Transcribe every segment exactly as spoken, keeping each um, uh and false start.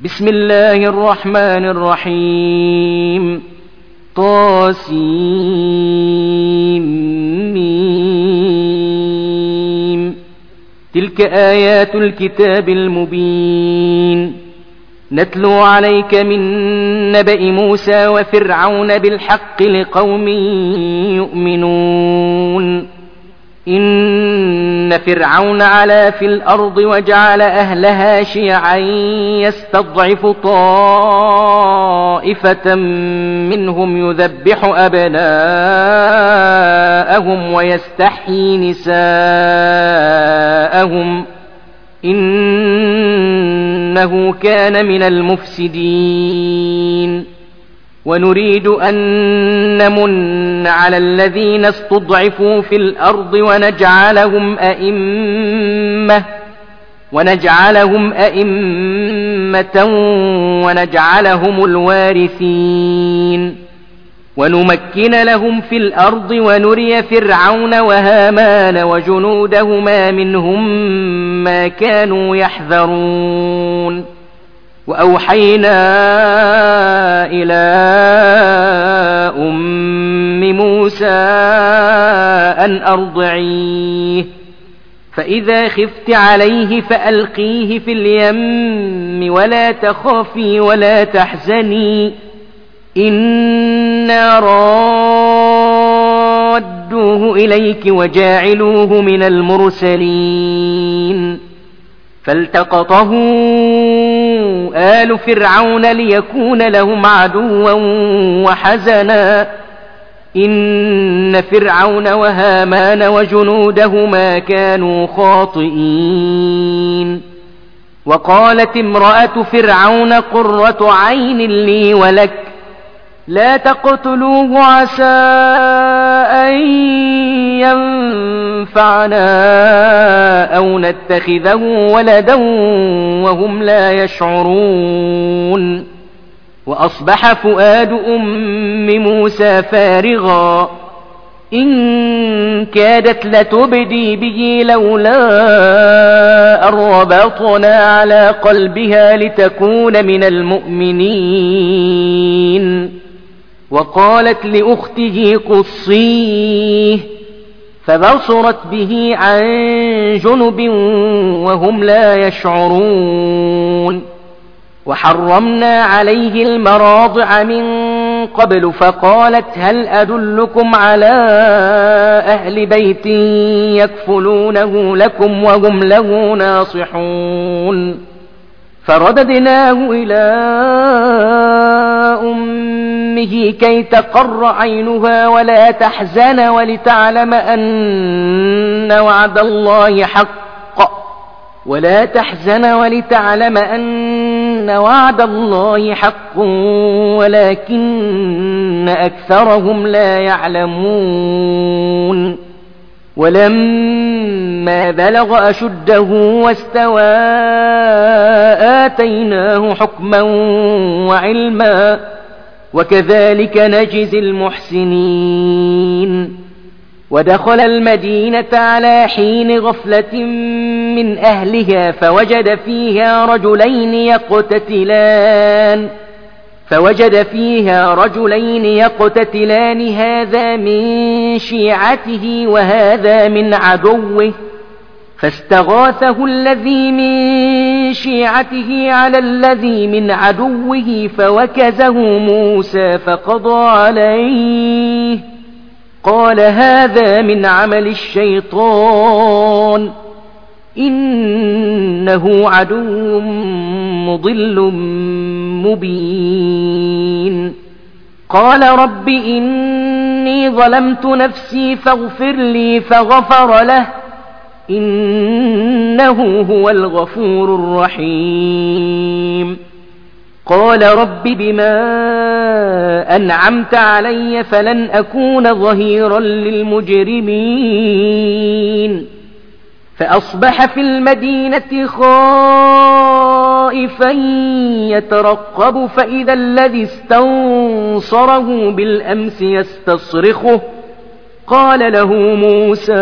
بسم الله الرحمن الرحيم. طاسيم. تلك آيات الكتاب المبين. نتلو عليك من نبأ موسى وفرعون بالحق لقوم يؤمنون. إن فرعون علا في الأرض وجعل أهلها شيعا يستضعف طائفة منهم يذبح أبناءهم ويستحيي نساءهم إنه كان من المفسدين. ونريد أن نمن على الذين استضعفوا في الأرض ونجعلهم أئمة ونجعلهم أئمة ونجعلهم الوارثين. ونمكن لهم في الأرض ونري فرعون وهامان وجنودهما منهم ما كانوا يحذرون. وأوحينا إلى أم موسى أن أرضعيه فإذا خفت عليه فألقيه في اليم ولا تخافي ولا تحزني إنا رادوه إليك وجاعلوه من المرسلين. فالتقطه آل فرعون ليكون لهم عدوا وحزنا إن فرعون وهامان وجنودهما كانوا خاطئين. وقالت امرأة فرعون قرة عين لي ولك لا تقتلوه عسى أن ينفعنا أو نتخذه ولدا وهم لا يشعرون. وأصبح فؤاد أم موسى فارغا إن كادت لتبدي به لولا أن ربطنا على قلبها لتكون من المؤمنين. وقالت لأخته قصيه فبصرت به عن جنب وهم لا يشعرون. وحرمنا عليه المراضع من قبل فقالت هل أدلكم على أهل بيت يكفلونه لكم وهم له ناصحون. فرددناه إلى أمه كي تقر عينها ولا تحزن ولتعلم أن وعد الله حق ولا تحزن ولتعلم أن وعد الله حق ولكن أكثرهم لا يعلمون. ولما بلغ أشده واستوى آتيناه حكما وعلما وكذلك نجزي المحسنين. ودخل المدينة على حين غفلة من أهلها فوجد فيها رجلين يقتتلان فوجد فيها رجلين يقتتلان هذا من شيعته وهذا من عدوه فاستغاثه الذي من شيعته على الذي من عدوه فوكزه موسى فقضى عليه قال هذا من عمل الشيطان إنه عدو مضل مبين. قال رب إني ظلمت نفسي فاغفر لي فغفر له إنه هو الغفور الرحيم. قال رب بما أنعمت علي فلن أكون ظهيرا للمجرمين. فأصبح في المدينة خائفا يترقب فإذا الذي استنصره بالأمس يستصرخه قال له موسى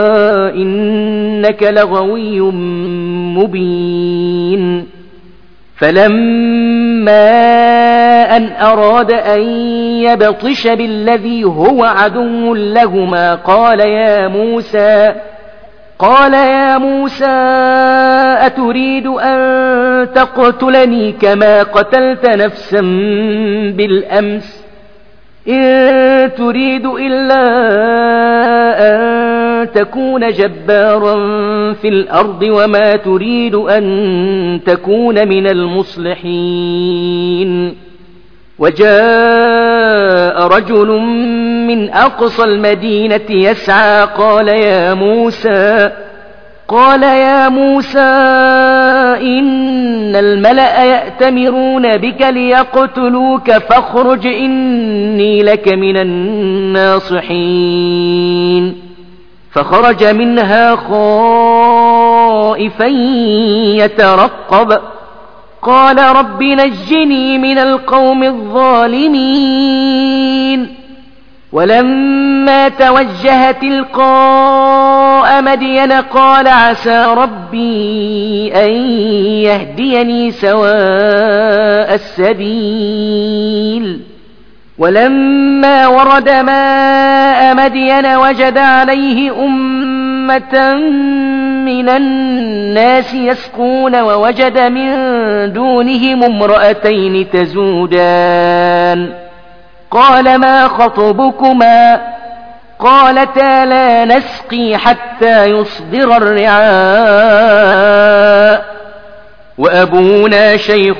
إنك لغوي مبين. فلما أن أراد أن يبطش بالذي هو عدو لهما قال يا موسى قال يا موسى أتريد أن تقتلني كما قتلت نفسا بالأمس إن تريد إلا أن تكون جبارا في الأرض وما تريد أن تكون من المصلحين وجاء رجل من أقصى المدينة يسعى قال يا موسى قال يا موسى إن الملأ يأتمرون بك ليقتلوك فاخرج إني لك من الناصحين فخرج منها خائفا يترقب قال رب نجني من القوم الظالمين ولما توجه تلقاء مدين قال عسى ربي أن يهديني سواء السبيل ولما ورد ماء مدين وجد عليه أمة من الناس يسقون ووجد من دونهم امرأتين تزودان قال ما خطبكما قالتا لا نسقي حتى يصدر الرعاء وأبونا شيخ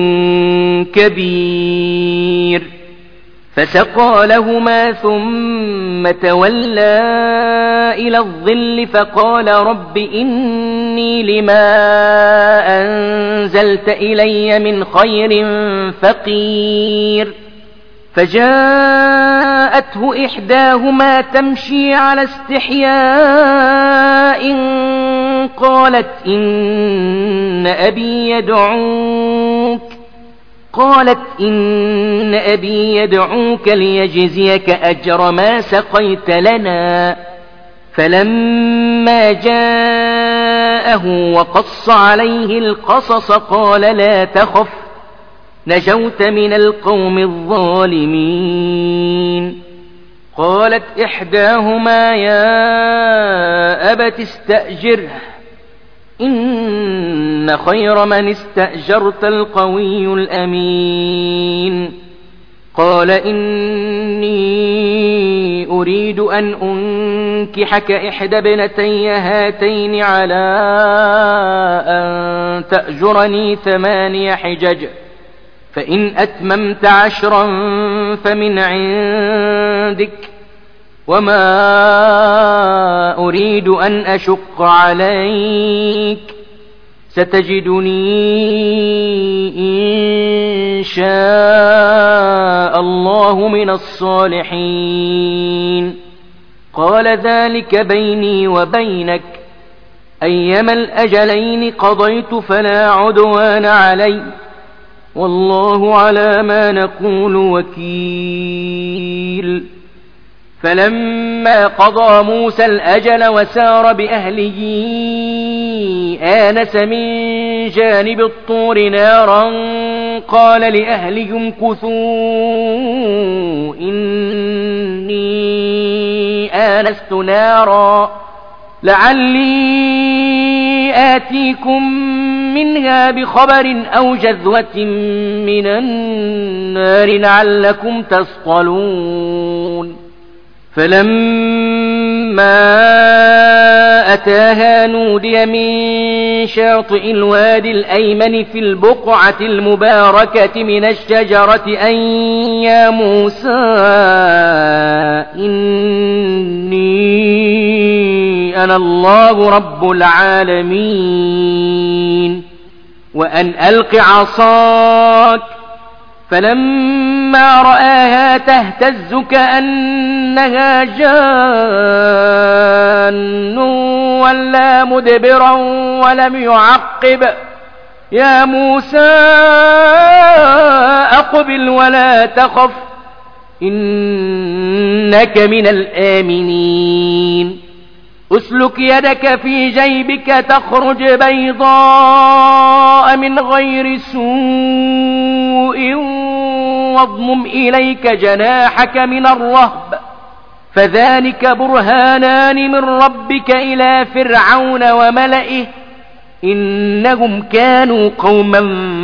كبير فسقى لهما ثم تولى إلى الظل فقال رب إني لما أنزلت إلي من خير فقير فجاءته إحداهما تمشي على استحياء قالت إن أبي يدعوك قالت إن أبي يدعوك ليجزيك أجر ما سقيت لنا فلما جاءه وقص عليه القصص قال لا تخف نجوت من القوم الظالمين قالت إحداهما يا أبت استأجره إن خير من استأجرت القوي الأمين قال إني أريد أن أنكحك إحدى ابنتي هاتين على أن تأجرني ثماني حجج فإن أتممت عشرا فمن عندك وما أريد أن أشق عليك ستجدني إن شاء الله من الصالحين قال ذلك بيني وبينك أيما الأجلين قضيت فلا عدوان علي والله على ما نقول وكيل فلما قضى موسى الأجل وسار بأهله آنس من جانب الطور نارا قال لأهلهم كثوا إني آنست نارا لعلي آتيكم منها بخبر أو جذوة من النار لعلكم تصطلون فلما أتاها نودي من شاطئ الوادي الأيمن في البقعة المباركة من الشجرة أن يا موسى إني أنا الله رب العالمين وأن ألق عصاك فلما رآها تهتز كأنها جان ولا مدبرا ولم يعقب يا موسى أقبل ولا تخف إنك من الآمنين أسلك يدك في جيبك تخرج بيضاء من غير سوء واضمم إليك جناحك من الرهب فذلك برهانان من ربك إلى فرعون وملئه إنهم كانوا قوما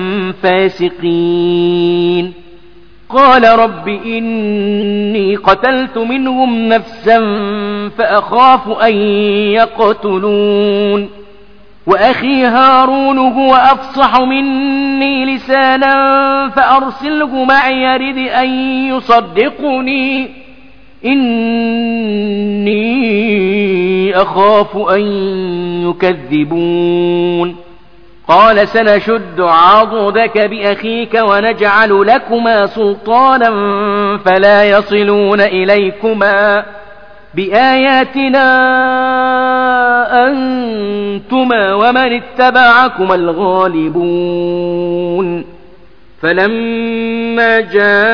فاسقين قال رب إني قتلت منهم نفسا فأخاف أن يقتلون وأخي هارون هو أفصح مني لسانا فأرسله معي يرد أن يصدقني إني أخاف أن يكذبون قال سنشد عضدك بأخيك ونجعل لكما سلطانا فلا يصلون إليكما بآياتنا أنتما ومن اتبعكما الغالبون فلما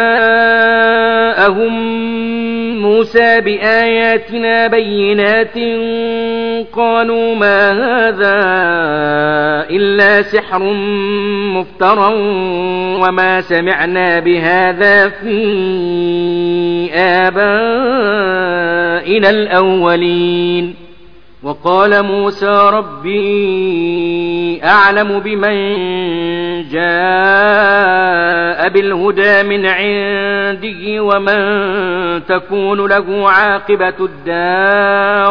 جاءهم موسى بآياتنا بينات قالوا ما هذا إلا سحر مفترى وما سمعنا بهذا في آبائنا الأولين وقال موسى ربي أعلم بمن جاء بالهدى من عنده ومن تكون له عاقبة الدار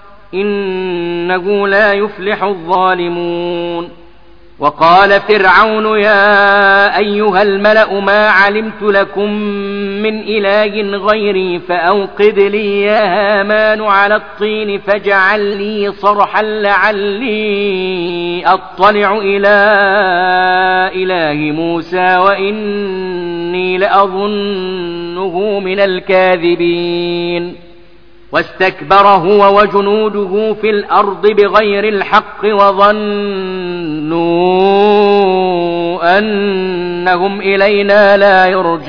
إنه لا يفلح الظالمون وقال فرعون يا أيها الملأ ما علمت لكم من إله غيري فأوقد لي يا هامان على الطين فاجعل لي صرحا لعلي أطلع إلى إله موسى وإني لأظنه من الكاذبين واستكبر هو وجنوده في الأرض بغير الحق وظنوا أنهم إلينا لا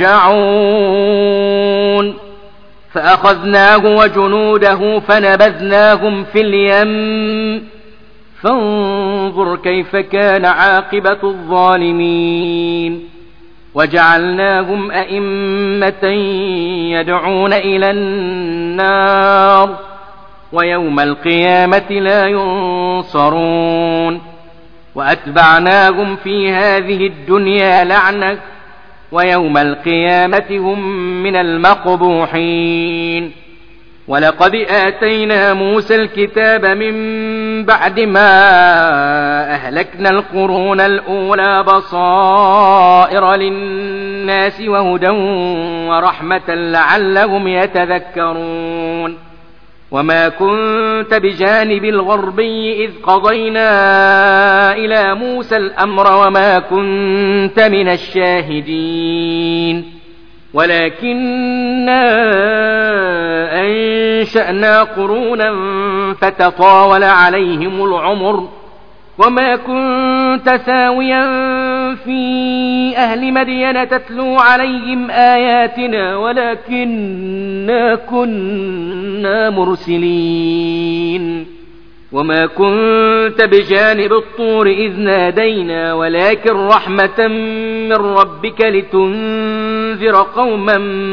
يرجعون فأخذناه وجنوده فنبذناهم في اليم فانظر كيف كان عاقبة الظالمين وجعلناهم أئمة يدعون إلى النار ويوم القيامة لا ينصرون وأتبعناهم في هذه الدنيا لعنة ويوم القيامة هم من المقبوحين ولقد آتينا موسى الكتاب من بعد ما أهلكنا القرون الأولى بصائر للناس وهدى ورحمة لعلهم يتذكرون وما كنت بجانب الغربي إذ قضينا إلى موسى الأمر وما كنت من الشاهدين ولكننا أنشأنا قرونا فتطاول عليهم العمر وما كنت ثاويا في أهل مدين تتلو عليهم آياتنا ولكننا كنا مرسلين وما كنت بجانب الطور إذ نادينا ولكن رحمة من ربك لتنذر قوما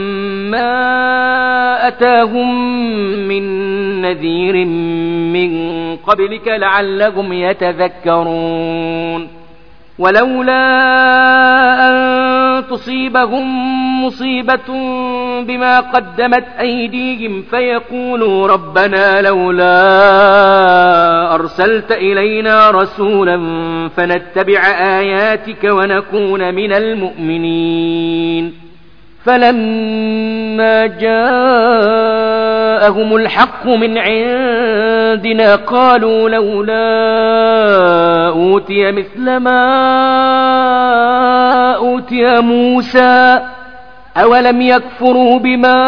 ما أتاهم من نذير من قبلك لعلهم يتذكرون ولولا أن تصيبهم مصيبة بما قدمت أيديهم فيقولوا ربنا لولا أرسلت إلينا رسولا فنتبع آياتك ونكون من المؤمنين فلما جاءهم الحق من عندنا قالوا لولا أوتي مثل ما أوتي موسى أولم يكفروا بما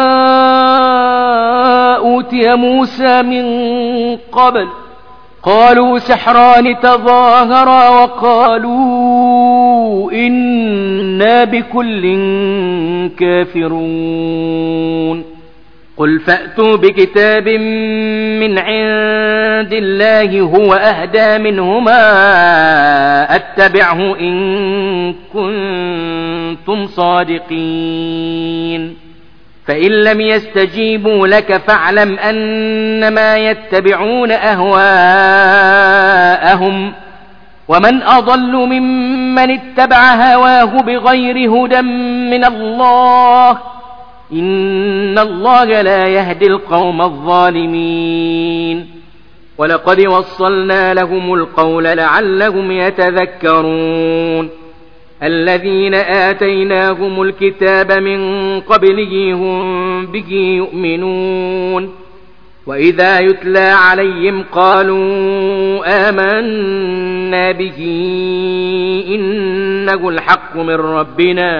أوتي موسى من قبل قالوا سحران تظاهرا وقالوا إنا بكل كافرون قل فأتوا بكتاب من عند الله هو أهدى منهما أتبعه إن كنتم صادقين فإن لم يستجيبوا لك فاعلم أنما يتبعون أهواءهم ومن أضل ممن اتبع هواه بغير هدى من الله إن الله لا يهدي القوم الظالمين ولقد وصلنا لهم القول لعلهم يتذكرون الذين آتيناهم الكتاب من قبله هم به يؤمنون وإذا يتلى عليهم قالوا آمنا به إنه الحق من ربنا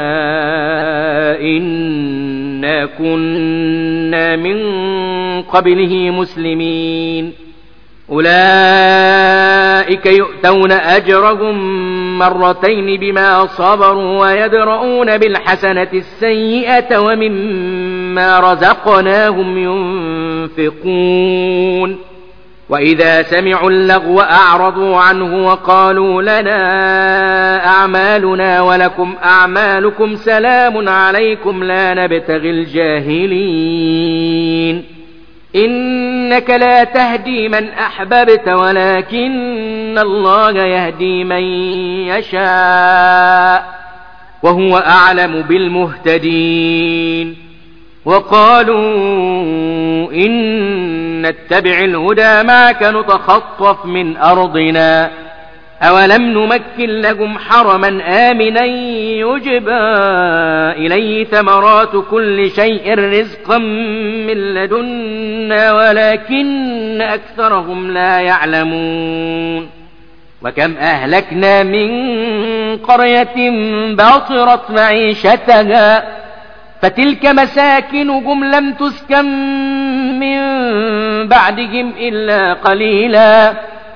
إنا كنا من قبله مسلمين أولئك يؤتون أجرهم مرتين بما صبروا ويدرؤون بالحسنة السيئة ومما رزقناهم ينفقون وإذا سمعوا اللغو أعرضوا عنه وقالوا لنا أعمالنا ولكم أعمالكم سلام عليكم لا نبتغي الجاهلين إنك لا تهدي من أحببت ولكن الله يهدي من يشاء وهو أعلم بالمهتدين وقالوا إن نتبع الهدى معك نتخطف من أرضنا أولم نمكن لهم حرما آمنا يجبى إليه ثمرات كل شيء رزقا من لدنا ولكن أكثرهم لا يعلمون وكم أهلكنا من قرية باطرت معيشتها فتلك مساكنهم لم تسكن من بعدهم إلا قليلا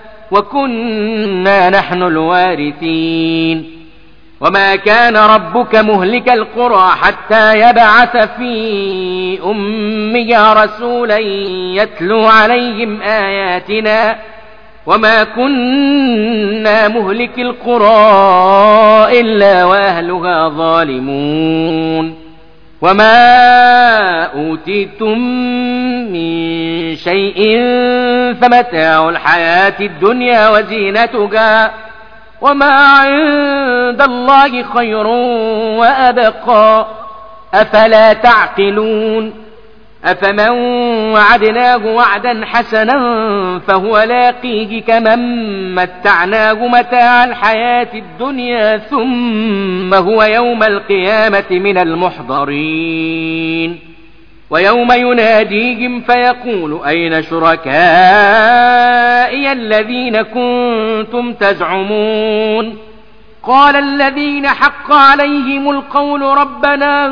وكنا نحن الوارثين وما كان ربك مهلك القرى حتى يبعث في أمها رسولا يتلو عليهم آياتنا وما كنا مهلك القرى إلا وأهلها ظالمون وما أوتيتم من شيء فمتاع الحياة الدنيا وزينتها وما عند الله خير وأبقى أفلا تعقلون أفمن وعدناه وعدا حسنا فهو لاقيه كمن متعناه متاع الحياة الدنيا ثم هو يوم القيامة من المحضرين ويوم يناديهم فيقول أين شركائي الذين كنتم تزعمون قال الذين حق عليهم القول ربنا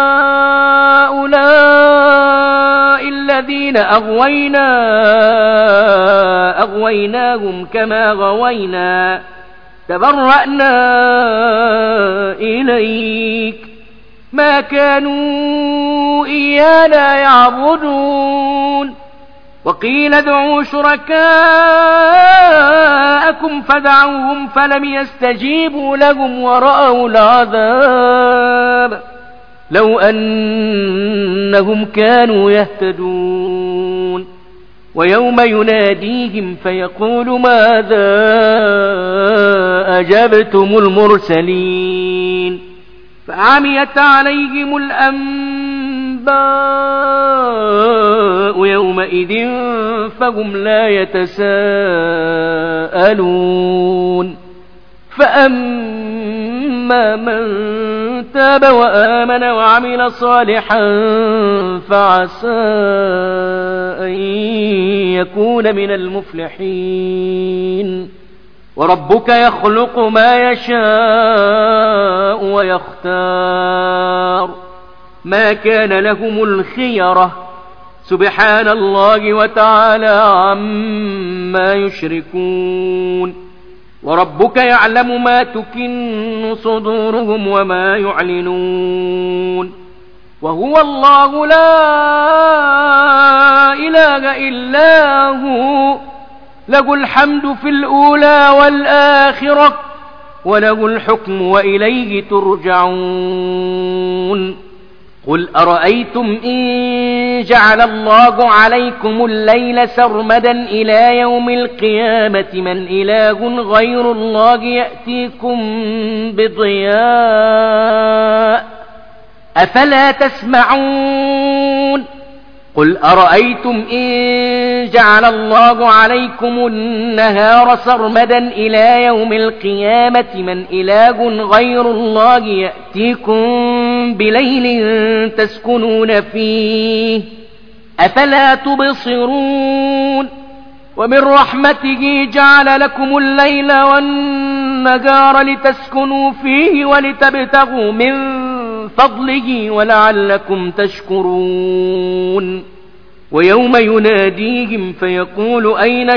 هؤلاء الذين أغوينا أغويناهم كما غوينا تبرأنا إليك ما كانوا إيانا يعبدون وقيل ادعوا شركاءكم فدعوهم فلم يستجيبوا لهم ورأوا العذاب لو أنهم كانوا يهتدون ويوم يناديهم فيقول ماذا أجبتم المرسلين فعميت عليهم الأنباء يومئذ فهم لا يتساءلون فأما من تاب وآمن وعمل صالحا فعسى أن يكون من المفلحين وربك يخلق ما يشاء ويختار ما كان لهم الخيرة سبحان الله وتعالى عما يشركون وربك يعلم ما تكن صدورهم وما يعلنون وهو الله لا إله إلا هو، له الحمد في الأولى والآخرة، وله الحكم وإليه ترجعون. قل أرأيتم إن جعل الله عليكم الليل سرمدا إلى يوم القيامة من إله غير الله يأتيكم بضياء أفلا تسمعون. قل أرأيتم إن جعل الله عليكم النهار سرمدا إلى يوم القيامة من إله غير الله يأتيكم بليل تسكنون فيه أفلا تبصرون. ومن رحمته جعل لكم الليل والنهار لتسكنوا فيه ولتبتغوا من فضله ولعلكم تشكرون. ويوم يناديهم فيقول أين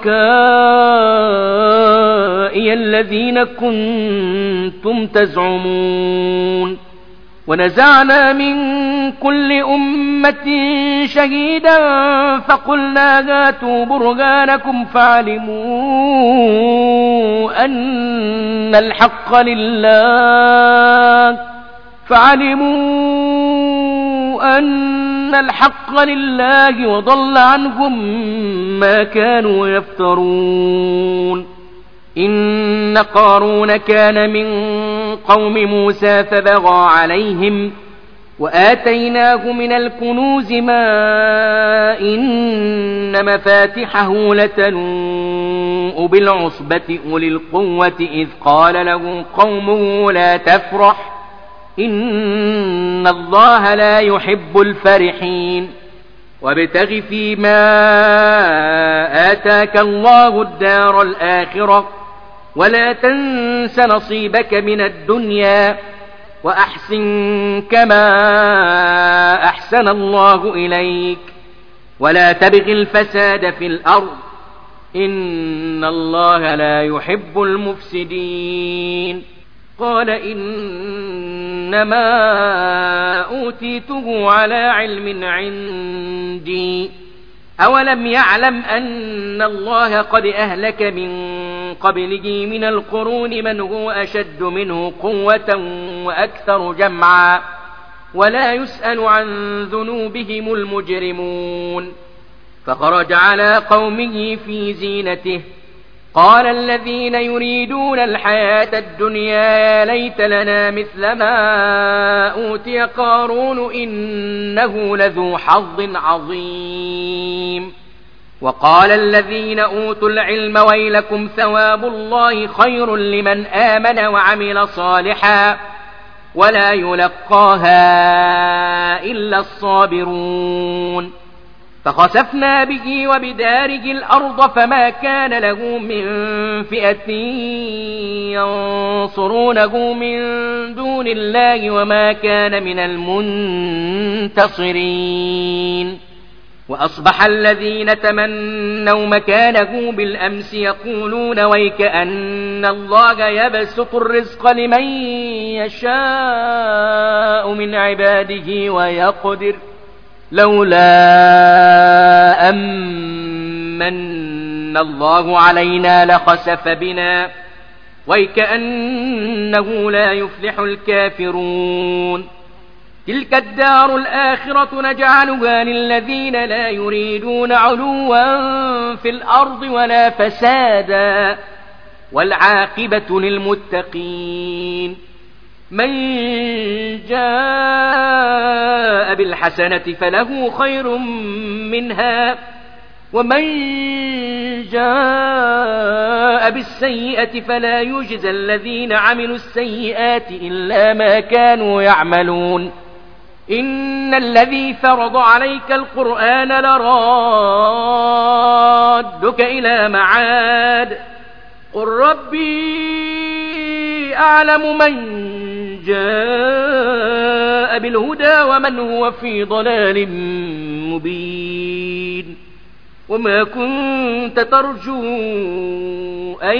شركائي الذين كنتم تزعمون. ونزعنا من كل أمة شهيدا فقلنا هاتوا برهانكم فعلموا أن الحق لله فعلموا أن الحق لله وضل عنهم ما كانوا يفترون. إن قارون كان من قوم موسى فبغى عليهم وآتيناه من الكنوز ما إن مفاتحه لتنوء بالعصبة أولي القوة إذ قال له قومه لا تفرح إن الله لا يحب الفرحين. وابتغ فيما آتاك الله الدار الآخرة ولا تنس نصيبك من الدنيا وأحسن كما أحسن الله إليك ولا تبغ الفساد في الأرض إن الله لا يحب المفسدين. قال إنما أوتيته على علم عندي أولم يعلم أن الله قد أهلك من قبله من القرون من هو أشد منه قوة وأكثر جمعا ولا يسأل عن ذنوبهم المجرمون. فخرج على قومه في زينته قال الذين يريدون الحياة الدنيا يا ليت لنا مثل ما أوتي قارون إنه لذو حظ عظيم. وقال الذين أوتوا العلم ويلكم ثواب الله خير لمن آمن وعمل صالحا ولا يلقاها إلا الصابرون. فخسفنا به وبداره الأرض فما كان له من فئة ينصرونه من دون الله وما كان من المنتصرين. وأصبح الذين تمنوا مكانه بالأمس يقولون ويكأن الله يبسط الرزق لمن يشاء من عباده ويقدر لولا أمن الله علينا لخسف بنا ويكأنه لا يفلح الكافرون. تلك الدار الآخرة نجعلها للذين لا يريدون علوا في الأرض ولا فسادا والعاقبة للمتقين. من جاء بالحسنة فله خير منها ومن جاء بالسيئة فلا يجزى الذين عملوا السيئات إلا ما كانوا يعملون. إن الذي فرض عليك القرآن لرادك إلى معاد قل ربي أعلم من جاء بالهدى ومن هو في ضلال مبين. وما كنت ترجو أن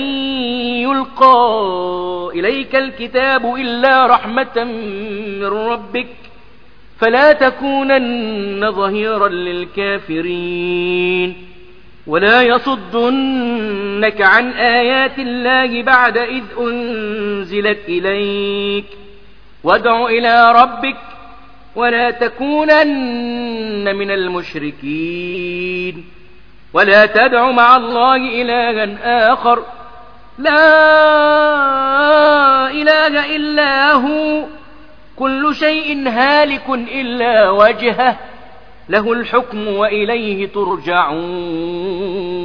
يلقى إليك الكتاب إلا رحمة من ربك فلا تكونن ظهيرا للكافرين ولا يصدنك عن آيات الله بعد إذ أنزلت إليك وادع إلى ربك ولا تكونن من المشركين ولا تدع مع الله إلها آخر لا إله إلا هو كل شيء هالك إلا وجهه له الحكم وإليه ترجعون